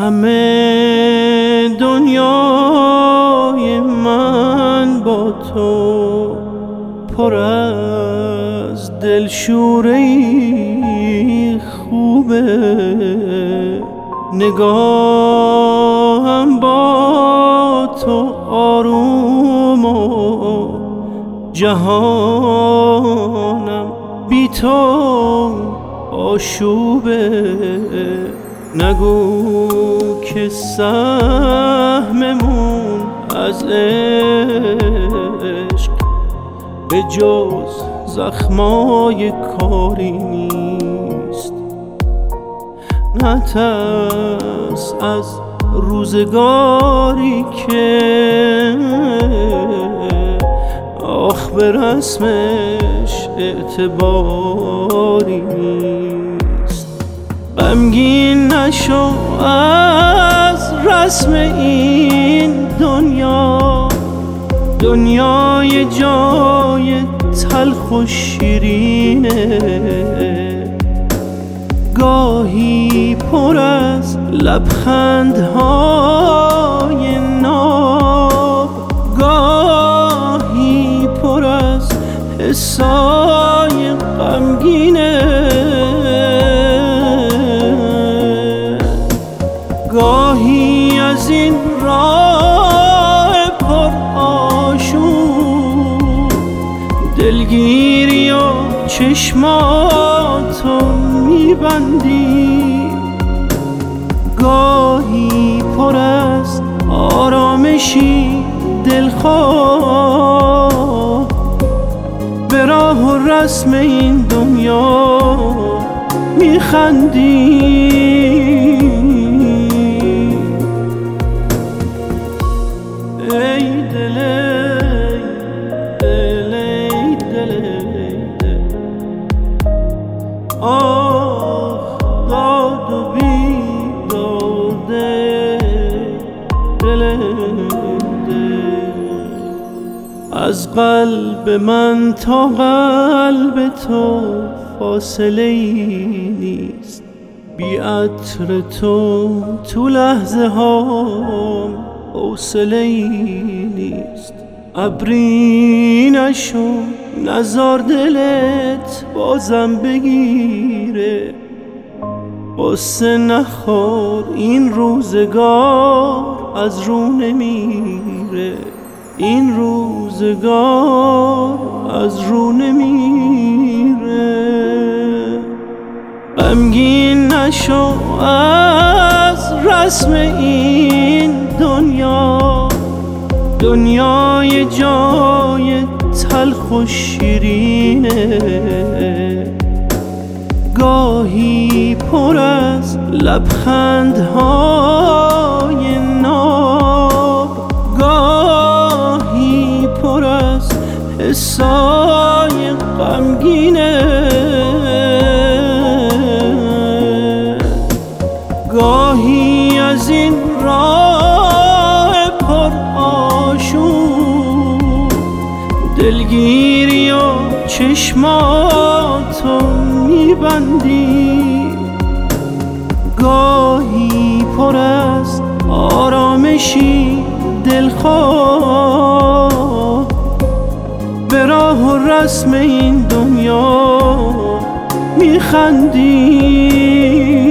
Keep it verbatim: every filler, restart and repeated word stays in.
همه دنیای من با تو پر از دلشوری خوبه، نگاهم با تو آروم و جهانم بی تو آشوبه. نگو که سهممون از عشق به جز زخمای کاری نیست. نترس از روزگاری که آخ به رسمش اعتباری نیست. غمگین نشو از رسم این دنیا، دنیای جای تلخ و شیرینه، گاهی پر از لبخندهای ناب، گاهی پر از حسای غمگینه، گاهی از این راه پر آشوب دلگیری و چشماتو میبندی، گاهی پر از آرامشی دلخواه به راه و رسم این دنیا میخندی. ای دل دل دل آه داد و بیداده دل از قلب من تا قلب تو فاصله ای نیست. بی عطر تو تو لحظه ها حوصله ای نیست. ابری نشو نزار دلت بازم بگیره، قصه نخور این روزگار از رو نمیره، این روزگار از رو نمیره. غمگین نشو از رسم این دنیا، دنیای جای تلخ و شیرینه، گاهی پر از لبخندهای ناب، گاهی پر از حسای غمگینه، گاهی از این راه پر آشوب دلگیری و چشماتو میبندی، گاهی پر از آرامشی دلخواه به راه و رسم این دنیا میخندی.